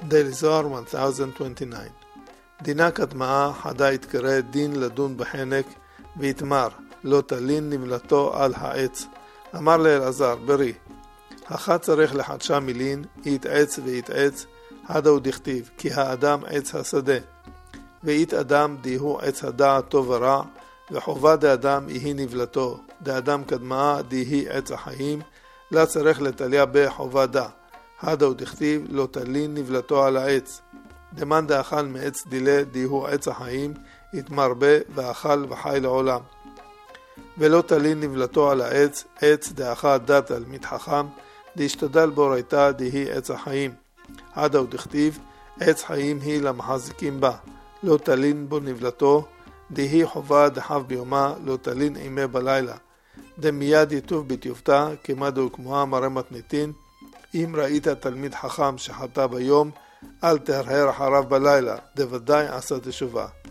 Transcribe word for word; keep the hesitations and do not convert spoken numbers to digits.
Daily Zohar one thousand twenty-nine. דינה כתמאה חדה יתקרא דין לדון בחנק ויתמר לא תלין נמלתו על העץ. אמר לאלעזר ברי החד צריך לחדשה מילין יתעץ ויתעץ חדה ודכתיב כי האדם עץ השדה וית אדם דיהו עץ הדעת טוב ורע וחובה דאדם יהי נבלתו דאדם כתמאה דיהי עץ החיים לה צריך לתליה בחובה דה חדה ודכתיב לא תלין נבלתו על העץ דמן דאכל מעץ דילה דיהו עץ החיים יתמרבה ואכל וחי לעולם ולא תלין נבלתו על העץ עץ דאכל דת על מתחכם דהשתדל בורייתה דיהי עץ החיים חדה ודכתיב עץ חיים היא למחזיקים בה לא תלין בו נבלתו דהי חובה דחב ביומה לא תלין עימה בלילה דמיד יטוב בתיובתה כמה דהוקמוה מראה מתניתין אם ראית תלמיד חכם שחטא ביום אל תהרהר אחריו בלילה דוודאי עשה תשובה